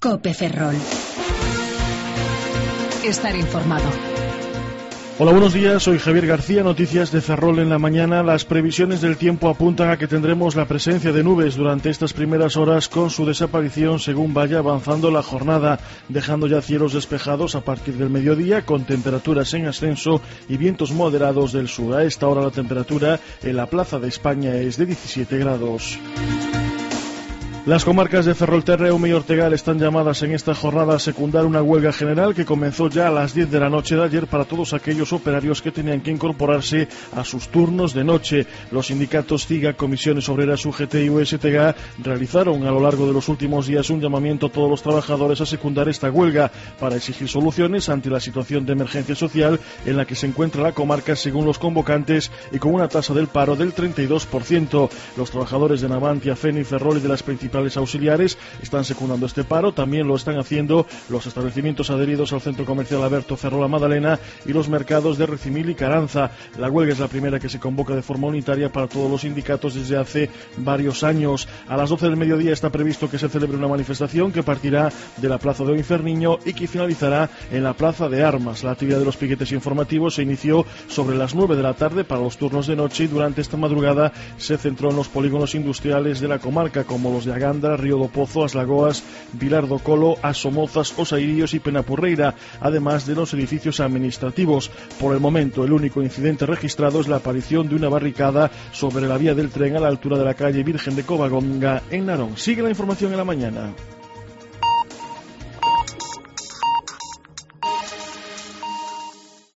COPE Ferrol. Estar informado. Hola, buenos días, soy Javier García, noticias de Ferrol en la mañana. Las previsiones del tiempo apuntan a que tendremos la presencia de nubes durante estas primeras horas, con su desaparición según vaya avanzando la jornada, dejando ya cielos despejados a partir del mediodía, con temperaturas en ascenso y vientos moderados del sur. A esta hora la temperatura en la Plaza de España es de 17 grados. Las comarcas de Ferrolterra, Eume y Ortegal están llamadas en esta jornada a secundar una huelga general que comenzó ya a las 10 de la noche de ayer para todos aquellos operarios que tenían que incorporarse a sus turnos de noche. Los sindicatos CIGA, Comisiones Obreras, UGT y USTG realizaron a lo largo de los últimos días un llamamiento a todos los trabajadores a secundar esta huelga para exigir soluciones ante la situación de emergencia social en la que se encuentra la comarca, según los convocantes, y con una tasa del paro del 32%. Los trabajadores de Navantia, Feni, Ferrol y de las principales auxiliares están secundando este paro. También lo están haciendo los establecimientos adheridos al Centro Comercial Alberto Ferrol La Madalena y los mercados de Recimil y Caranza. La huelga es la primera que se convoca de forma unitaria para todos los sindicatos desde hace varios años. A las 12 del mediodía está previsto que se celebre una manifestación que partirá de la Plaza de Inferniño y que finalizará en la Plaza de Armas. La actividad de los piquetes informativos se inició sobre las 9 de la tarde para los turnos de noche y durante esta madrugada se centró en los polígonos industriales de la comarca, como los de Gandra, Río do Pozo, As Lagoas, Vilar do Colo, As Somozas, Os Airíos y Penapurreira, además de los edificios administrativos. Por el momento, el único incidente registrado es la aparición de una barricada sobre la vía del tren a la altura de la calle Virgen de Covadonga en Narón. Sigue la información en la mañana.